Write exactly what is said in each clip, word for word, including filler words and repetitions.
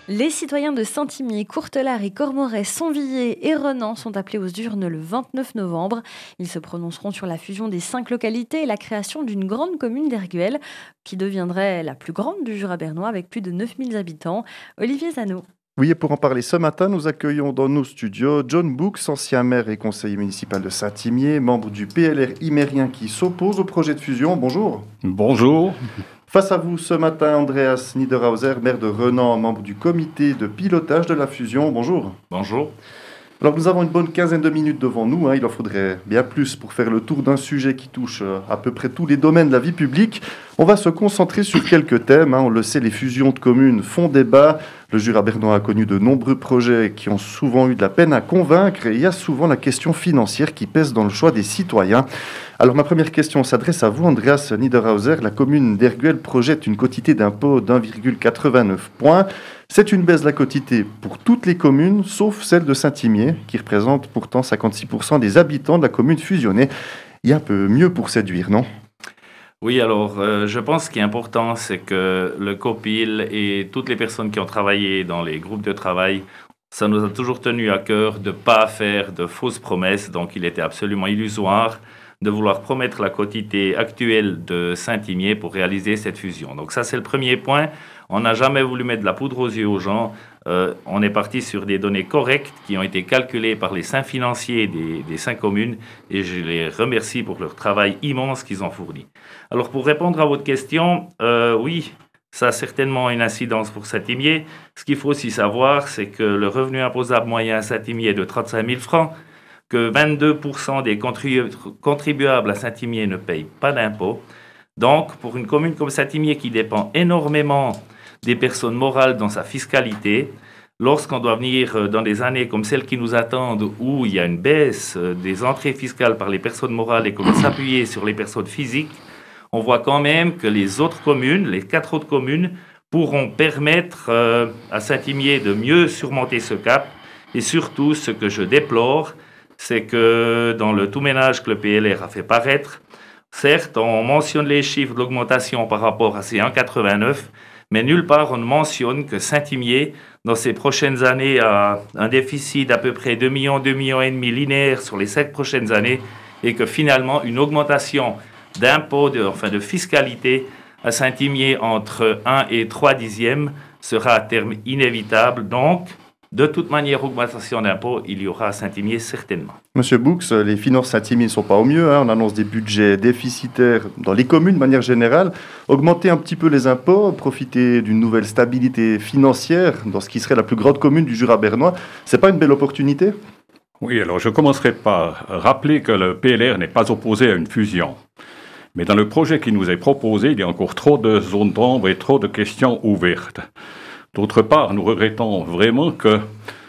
Les citoyens de Saint-Imier, Courtelard et Cormoray, Sonvilliers et Renan sont appelés aux urnes le vingt-neuf novembre. Ils se prononceront sur la fusion des cinq localités et la création d'une grande commune d'Erguel, qui deviendrait la plus grande du Jura bernois avec plus de neuf mille habitants. Olivier Zano. Oui, et pour en parler ce matin, nous accueillons dans nos studios John Books, ancien maire et conseiller municipal de Saint-Imier, membre du P L R imérien qui s'oppose au projet de fusion. Bonjour. Bonjour. Face à vous ce matin, Andreas Niederhauser, maire de Renan, membre du comité de pilotage de la fusion. Bonjour. Bonjour. Alors nous avons une bonne quinzaine de minutes devant nous, hein. Il en faudrait bien plus pour faire le tour d'un sujet qui touche à peu près tous les domaines de la vie publique. On va se concentrer sur quelques thèmes, hein. On le sait, les fusions de communes font débat. Le Jura bernois a connu de nombreux projets qui ont souvent eu de la peine à convaincre et il y a souvent la question financière qui pèse dans le choix des citoyens. Alors ma première question s'adresse à vous, Andreas Niederhauser. La commune d'Erguel projette une quotité d'impôt d'un virgule quatre-vingt-neuf points. C'est une baisse de la quotité pour toutes les communes, sauf celle de Saint-Imier, qui représente pourtant cinquante-six pour cent des habitants de la commune fusionnée. Il y a un peu mieux pour séduire, non ? Oui, alors euh, je pense ce qui est important, c'est que le COPIL et toutes les personnes qui ont travaillé dans les groupes de travail, ça nous a toujours tenu à cœur de ne pas faire de fausses promesses. Donc il était absolument illusoire de vouloir promettre la quotité actuelle de Saint-Imier pour réaliser cette fusion. Donc ça, c'est le premier point. On n'a jamais voulu mettre de la poudre aux yeux aux gens. Euh, on est parti sur des données correctes qui ont été calculées par les cinq financiers des, des cinq communes et je les remercie pour leur travail immense qu'ils ont fourni. Alors pour répondre à votre question, euh, oui, ça a certainement une incidence pour Saint-Imier. Ce qu'il faut aussi savoir, c'est que le revenu imposable moyen à Saint-Imier est de trente-cinq mille francs, que vingt-deux pour cent des contribu- contribuables à Saint-Imier ne payent pas d'impôts. Donc, pour une commune comme Saint-Imier qui dépend énormément des personnes morales dans sa fiscalité, lorsqu'on doit venir dans des années comme celles qui nous attendent, où il y a une baisse des entrées fiscales par les personnes morales et qu'on doit s'appuyer sur les personnes physiques, on voit quand même que les autres communes, les quatre autres communes, pourront permettre euh, à Saint-Imier de mieux surmonter ce cap. Et surtout, ce que je déplore, c'est que dans le tout ménage que le P L R a fait paraître, certes, on mentionne les chiffres de l'augmentation par rapport à ces un virgule quatre-vingt-neuf, mais nulle part on ne mentionne que Saint-Imier, dans ces prochaines années, a un déficit d'à peu près deux millions, deux millions et demi linéaires sur les cinq prochaines années, et que finalement, une augmentation d'impôts, de, enfin de fiscalité à Saint-Imier entre un et trois dixièmes sera à terme inévitable. Donc, de toute manière, augmentation d'impôts, il y aura à Saint-Imier certainement. Monsieur Books, les finances Saint-Imier ne sont pas au mieux, hein. On annonce des budgets déficitaires dans les communes de manière générale. Augmenter un petit peu les impôts, profiter d'une nouvelle stabilité financière dans ce qui serait la plus grande commune du Jura bernois, c'est pas une belle opportunité ? Oui, alors je commencerai par rappeler que le P L R n'est pas opposé à une fusion. Mais dans le projet qui nous est proposé, il y a encore trop de zones d'ombre et trop de questions ouvertes. D'autre part, nous regrettons vraiment que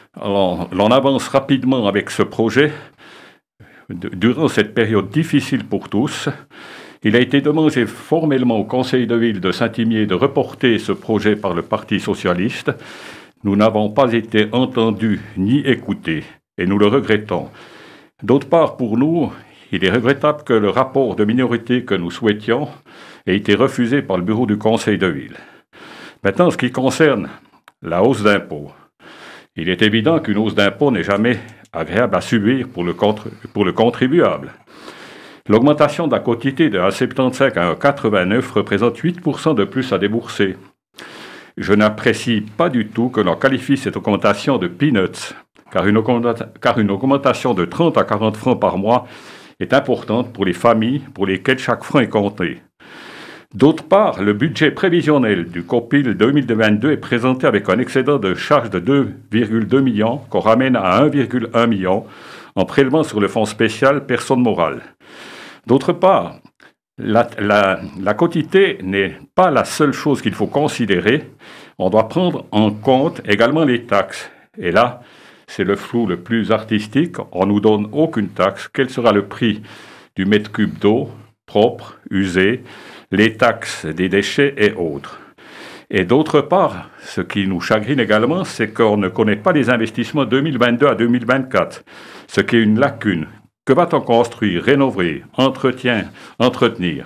l'on avance rapidement avec ce projet durant cette période difficile pour tous. Il a été demandé formellement au Conseil de ville de Saint-Imier de reporter ce projet par le Parti socialiste. Nous n'avons pas été entendus ni écoutés, et nous le regrettons. D'autre part, pour nous, il est regrettable que le rapport de minorité que nous souhaitions ait été refusé par le bureau du Conseil de ville. Maintenant, en ce qui concerne la hausse d'impôts, il est évident qu'une hausse d'impôts n'est jamais agréable à subir pour le, contre, pour le contribuable. L'augmentation de la quotité de un virgule soixante-quinze à un virgule quatre-vingt-neuf représente huit pour cent de plus à débourser. Je n'apprécie pas du tout que l'on qualifie cette augmentation de peanuts, car une, augmenta- car une augmentation de trente à quarante francs par mois est importante pour les familles pour lesquelles chaque franc est compté. D'autre part, le budget prévisionnel du COPIL deux mille vingt-deux est présenté avec un excédent de charge de deux virgule deux millions qu'on ramène à un virgule un million en prélevant sur le fonds spécial personne morale. D'autre part, la, la, la quotité n'est pas la seule chose qu'il faut considérer. On doit prendre en compte également les taxes. Et là, c'est le flou le plus artistique. On ne nous donne aucune taxe. Quel sera le prix du mètre cube d'eau propre, usé, les taxes des déchets et autres. Et d'autre part, ce qui nous chagrine également, c'est qu'on ne connaît pas les investissements deux mille vingt-deux à deux mille vingt-quatre, ce qui est une lacune. Que va-t-on construire, rénover, entretien, entretenir ?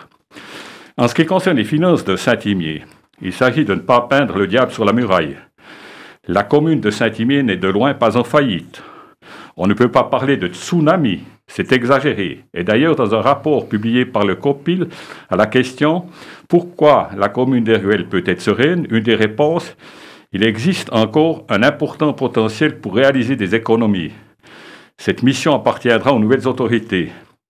En ce qui concerne les finances de Saint-Imier, il s'agit de ne pas peindre le diable sur la muraille. La commune de Saint-Imier n'est de loin pas en faillite. On ne peut pas parler de tsunami, c'est exagéré. Et d'ailleurs, dans un rapport publié par le COPIL à la question « Pourquoi la commune d'Erguel peut être sereine ?», une des réponses « Il existe encore un important potentiel pour réaliser des économies. Cette mission appartiendra aux nouvelles autorités.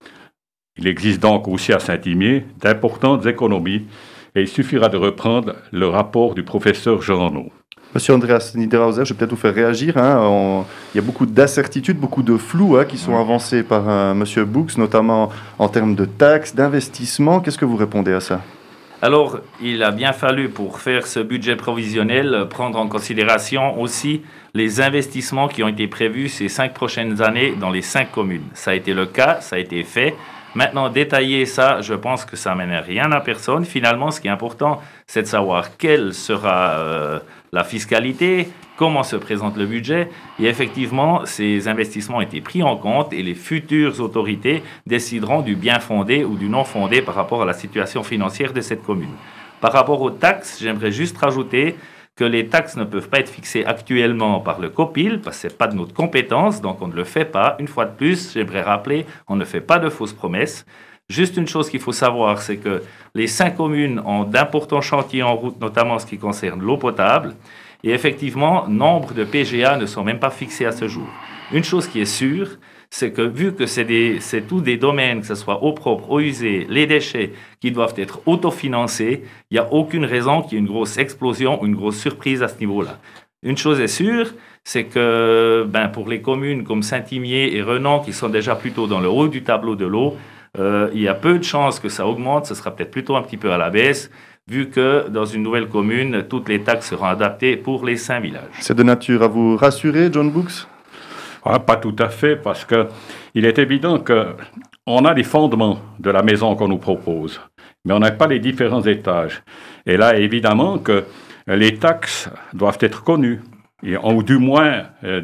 Il existe donc aussi à Saint-Imier d'importantes économies et il suffira de reprendre le rapport du professeur Jeannot. » Monsieur Andreas Niederhauser, je vais peut-être vous faire réagir. Hein. On... Il y a beaucoup d'incertitudes, beaucoup de flous hein, qui sont avancés par euh, Monsieur Bux, notamment en termes de taxes, d'investissements. Qu'est-ce que vous répondez à ça ? Alors, il a bien fallu, pour faire ce budget provisionnel, prendre en considération aussi les investissements qui ont été prévus ces cinq prochaines années dans les cinq communes. Ça a été le cas, ça a été fait. Maintenant, détailler ça, je pense que ça mène rien à personne. Finalement, ce qui est important, c'est de savoir quelle sera euh, la fiscalité, comment se présente le budget. Et effectivement, ces investissements ont été pris en compte et les futures autorités décideront du bien fondé ou du non fondé par rapport à la situation financière de cette commune. Par rapport aux taxes, j'aimerais juste rajouter que les taxes ne peuvent pas être fixées actuellement par le COPIL, parce que ce n'est pas de notre compétence, donc on ne le fait pas. Une fois de plus, j'aimerais rappeler, on ne fait pas de fausses promesses. Juste une chose qu'il faut savoir, c'est que les cinq communes ont d'importants chantiers en route, notamment en ce qui concerne l'eau potable. Et effectivement, nombre de P G A ne sont même pas fixés à ce jour. Une chose qui est sûre, c'est que vu que c'est, des, c'est tous des domaines, que ce soit eau propre, eau usée, les déchets, qui doivent être autofinancés, il n'y a aucune raison qu'il y ait une grosse explosion ou une grosse surprise à ce niveau-là. Une chose est sûre, c'est que ben, pour les communes comme Saint-Imier et Renan, qui sont déjà plutôt dans le haut du tableau de l'eau, euh, il y a peu de chances que ça augmente, ce sera peut-être plutôt un petit peu à la baisse, vu que dans une nouvelle commune, toutes les taxes seront adaptées pour les cinq villages. C'est de nature à vous rassurer, John Bux ? Ah, pas tout à fait, parce qu'il est évident qu'on a les fondements de la maison qu'on nous propose, mais on n'a pas les différents étages. Et là, évidemment, que les taxes doivent être connues, et, ou du moins euh,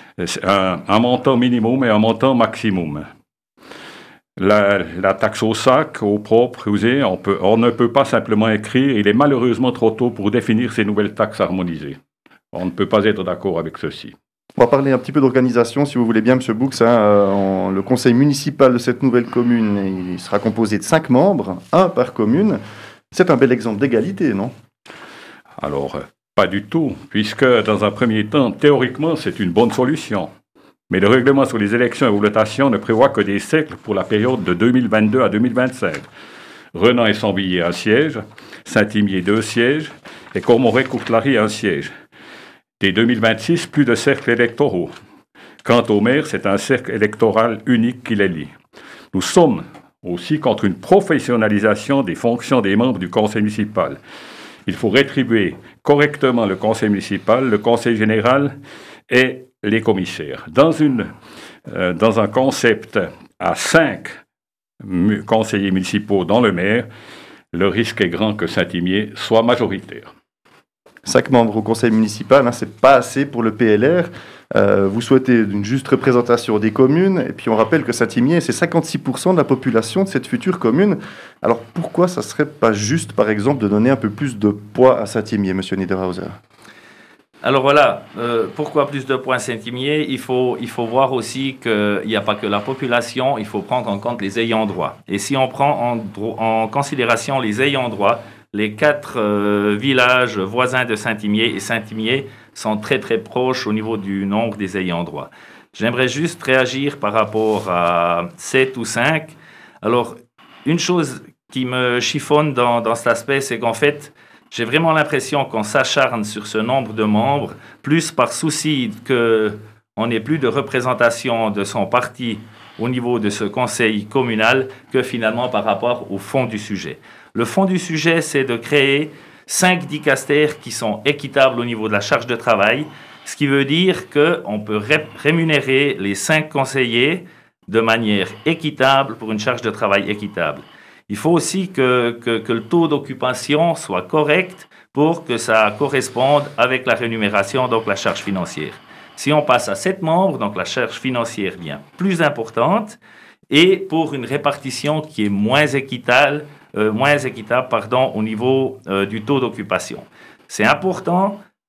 un, un montant minimum et un montant maximum. La, la taxe au sac, au propre, usé, on, peut, on ne peut pas simplement écrire, il est malheureusement trop tôt pour définir ces nouvelles taxes harmonisées. On ne peut pas être d'accord avec ceci. On va parler un petit peu d'organisation, si vous voulez bien, M. Bux. Hein, euh, en, le conseil municipal de cette nouvelle commune, il sera composé de cinq membres, un par commune. C'est un bel exemple d'égalité, non ? Alors, euh, pas du tout, puisque dans un premier temps, théoriquement, c'est une bonne solution. Mais le règlement sur les élections et les votations ne prévoit que des cercles pour la période de deux mille vingt-deux à deux mille vingt-cinq. Renan et Sambillier, un siège, Saint-Imier, deux sièges, et Cormoret-Courtelary, un siège. Dès deux mille vingt-six, plus de cercles électoraux. Quant au maire, c'est un cercle électoral unique qui les lie. Nous sommes aussi contre une professionnalisation des fonctions des membres du conseil municipal. Il faut rétribuer correctement le conseil municipal, le conseil général et les commissaires. Dans, une, euh, dans un concept à cinq mu- conseillers municipaux dans le maire, le risque est grand que Saint-Imier soit majoritaire. Cinq membres au conseil municipal, hein, c'est pas assez pour le P L R. Euh, vous souhaitez une juste représentation des communes, et puis on rappelle que Saint-Imier, c'est cinquante-six pour cent de la population de cette future commune. Alors pourquoi ça serait pas juste, par exemple, de donner un peu plus de poids à Saint-Imier, Monsieur Niederhauser ? Alors voilà, euh, pourquoi plus de points Saint-Imier ? Il faut, il faut voir aussi qu'il n'y a pas que la population, il faut prendre en compte les ayants droit. Et si on prend en, en considération les ayants droit, les quatre euh, villages voisins de Saint-Imier et Saint-Imier sont très très proches au niveau du nombre des ayants droit. J'aimerais juste réagir par rapport à sept ou cinq. Alors, une chose qui me chiffonne dans, dans cet aspect, c'est qu'en fait, j'ai vraiment l'impression qu'on s'acharne sur ce nombre de membres, plus par souci qu'on n'ait plus de représentation de son parti au niveau de ce conseil communal que finalement par rapport au fond du sujet. Le fond du sujet, c'est de créer cinq dicastères qui sont équitables au niveau de la charge de travail, ce qui veut dire qu'on peut ré- rémunérer les cinq conseillers de manière équitable pour une charge de travail équitable. Il faut aussi que, que, que le taux d'occupation soit correct pour que ça corresponde avec la rémunération, donc la charge financière. Si on passe à sept membres, donc la charge financière devient plus importante et pour une répartition qui est moins équitable, euh, moins équitable pardon, au niveau euh, du taux d'occupation. C'est important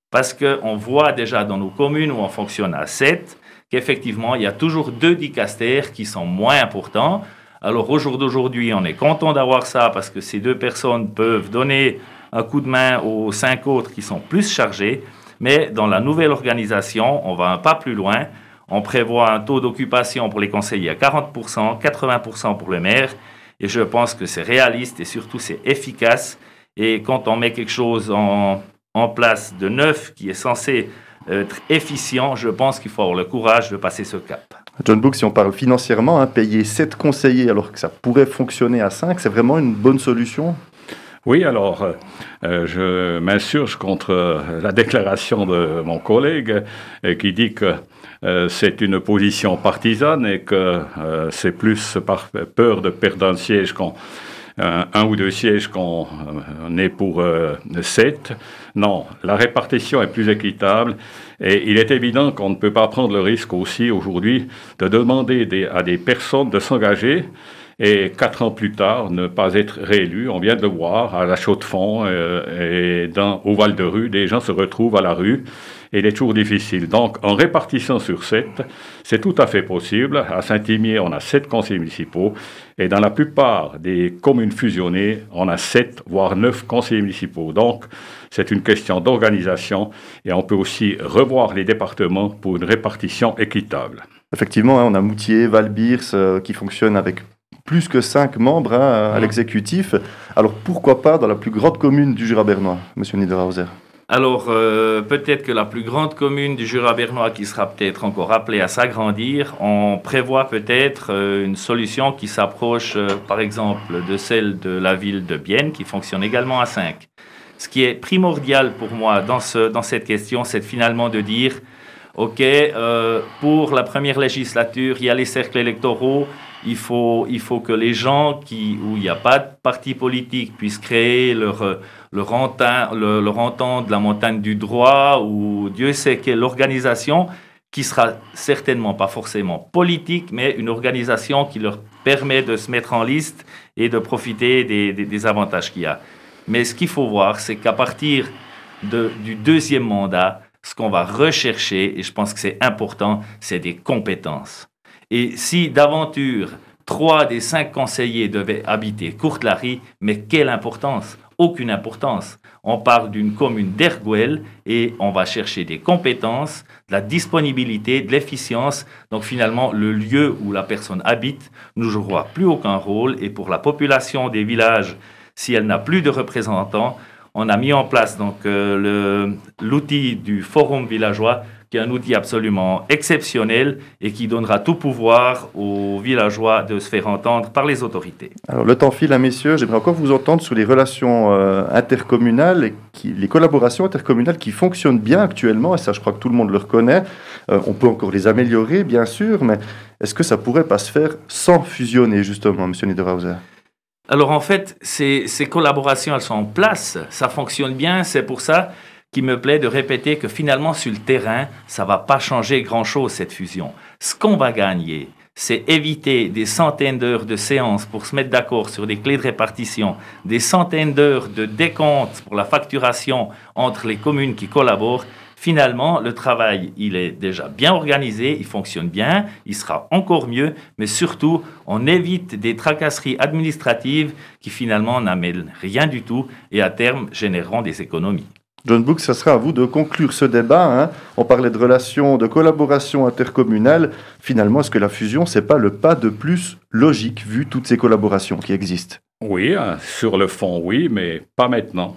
parce qu'on voit déjà dans nos communes où on fonctionne à sept, qu'effectivement, il y a toujours deux dicastères qui sont moins importants. Alors, au jour d'aujourd'hui, on est content d'avoir ça parce que ces deux personnes peuvent donner un coup de main aux cinq autres qui sont plus chargés. Mais dans la nouvelle organisation, on va un pas plus loin. On prévoit un taux d'occupation pour les conseillers à quarante pour cent, quatre-vingts pour cent pour le maire. Et je pense que c'est réaliste et surtout c'est efficace. Et quand on met quelque chose en, en place de neuf qui est censé être efficient, je pense qu'il faut avoir le courage de passer ce cap. John Book, si on parle financièrement, hein, payer sept conseillers alors que ça pourrait fonctionner à cinq, c'est vraiment une bonne solution ? Oui, alors, euh, je m'insurge contre la déclaration de mon collègue euh, qui dit que euh, c'est une position partisane et que euh, c'est plus par peur de perdre un siège qu'on Un, un ou deux sièges qu'on euh, est pour euh, sept. Non, la répartition est plus équitable et il est évident qu'on ne peut pas prendre le risque aussi aujourd'hui de demander des, à des personnes de s'engager et quatre ans plus tard ne pas être réélus. On vient de le voir à la Chaux-de-Fonds euh, et dans, au Val-de-Rue, des gens se retrouvent à la rue et il est toujours difficile. Donc, en répartissant sur sept, c'est tout à fait possible. À Saint-Imier, on a sept conseillers municipaux et dans la plupart des communes fusionnées, on a sept, voire neuf conseillers municipaux. Donc, c'est une question d'organisation et on peut aussi revoir les départements pour une répartition équitable. Effectivement, hein, on a Moutier, Val-Birs euh, qui fonctionnent avec plus que cinq membres hein, à mmh. l'exécutif. Alors, pourquoi pas dans la plus grande commune du Jura bernois, monsieur Niederhauser ? Alors, euh, peut-être que la plus grande commune du Jura bernois, qui sera peut-être encore appelée à s'agrandir, on prévoit peut-être euh, une solution qui s'approche, euh, par exemple, de celle de la ville de Bienne, qui fonctionne également à cinq. Ce qui est primordial pour moi dans, ce, dans cette question, c'est finalement de dire, OK, euh, pour la première législature, il y a les cercles électoraux, il faut, il faut que les gens qui, où il n'y a pas de parti politique puissent créer leur... leur entente, leur, leur entente de la montagne du droit ou Dieu sait quelle organisation qui sera certainement pas forcément politique, mais une organisation qui leur permet de se mettre en liste et de profiter des, des, des avantages qu'il y a. Mais ce qu'il faut voir, c'est qu'à partir de, du deuxième mandat, ce qu'on va rechercher, et je pense que c'est important, c'est des compétences. Et si d'aventure, trois des cinq conseillers devaient habiter Courtelary, mais quelle importance ? Aucune importance. On parle d'une commune d'Erguel et on va chercher des compétences, de la disponibilité, de l'efficience. Donc finalement, le lieu où la personne habite ne jouera plus aucun rôle. Et pour la population des villages, si elle n'a plus de représentants, on a mis en place donc euh, le, l'outil du forum villageois, qui est un outil absolument exceptionnel et qui donnera tout pouvoir aux villageois de se faire entendre par les autorités. Alors le temps file, hein, messieurs, j'aimerais encore vous entendre sur les relations euh, intercommunales, et qui, les collaborations intercommunales qui fonctionnent bien actuellement, et ça je crois que tout le monde le reconnaît. Euh, on peut encore les améliorer, bien sûr, mais est-ce que ça pourrait pas se faire sans fusionner, justement, monsieur Niederhauser ? Alors en fait, ces, ces collaborations, elles sont en place, ça fonctionne bien, c'est pour ça qui me plaît de répéter que finalement, sur le terrain, ça ne va pas changer grand-chose, cette fusion. Ce qu'on va gagner, c'est éviter des centaines d'heures de séances pour se mettre d'accord sur des clés de répartition, des centaines d'heures de décompte pour la facturation entre les communes qui collaborent. Finalement, le travail, il est déjà bien organisé, il fonctionne bien, il sera encore mieux, mais surtout, on évite des tracasseries administratives qui finalement n'amènent rien du tout et à terme généreront des économies. John Book, ça sera à vous de conclure ce débat. Hein. On parlait de relations, de collaboration intercommunale. Finalement, est-ce que la fusion, c'est pas le pas de plus logique, vu toutes ces collaborations qui existent ? Oui, sur le fond, oui, mais pas maintenant.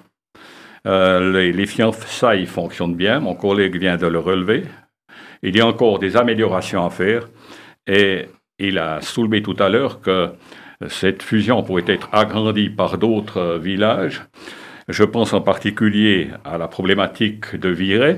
Euh, les, les fiançailles fonctionnent bien, mon collègue vient de le relever. Il y a encore des améliorations à faire. Et il a soulevé tout à l'heure que cette fusion pourrait être agrandie par d'autres villages. Je pense en particulier à la problématique de Viret.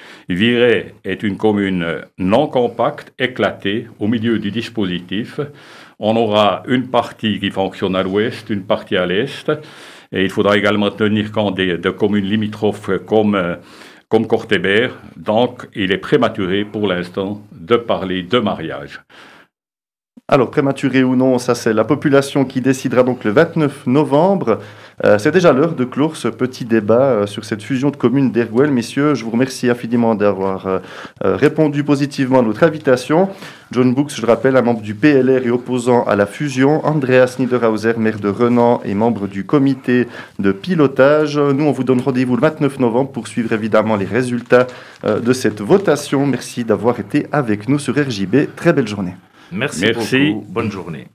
Viret est une commune non compacte, éclatée, au milieu du dispositif. On aura une partie qui fonctionne à l'ouest, une partie à l'est. Et il faudra également tenir compte des, de communes limitrophes comme, comme Courtébert. Donc, il est prématuré pour l'instant de parler de mariage. Alors, prématuré ou non, ça c'est la population qui décidera donc le vingt-neuf novembre. Euh, c'est déjà l'heure de clore ce petit débat euh, sur cette fusion de communes d'Erguel. Messieurs, je vous remercie infiniment d'avoir euh, euh, répondu positivement à notre invitation. John Books, je le rappelle, un membre du P L R et opposant à la fusion. Andreas Niederhauser, maire de Renan et membre du comité de pilotage. Nous, on vous donne rendez-vous le vingt-neuf novembre pour suivre évidemment les résultats euh, de cette votation. Merci d'avoir été avec nous sur R J B. Très belle journée. Merci, Merci. beaucoup. Bonne journée.